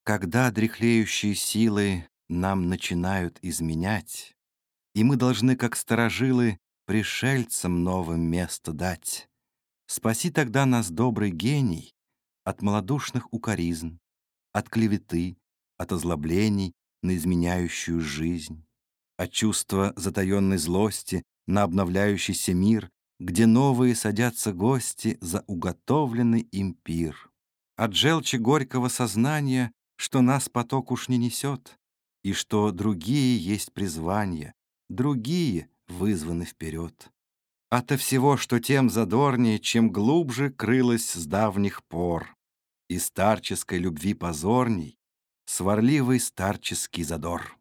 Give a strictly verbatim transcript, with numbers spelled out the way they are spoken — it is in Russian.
Когда дряхлеющие силы нам начинают изменять, и мы должны, как старожилы, пришельцам новым место дать, спаси тогда нас, добрый гений, от малодушных укоризн, от клеветы, от озлоблений на изменяющую жизнь, от чувства затаенной злости на обновляющийся мир, где новые садятся гости за уготовленный им пир, от желчи горького сознания, что нас поток уж не несет, и что другие есть призвания, другие вызваны вперед. Ото всего, что тем задорнее, чем глубже крылось с давних пор, и старческой любви позорней сварливый старческий задор.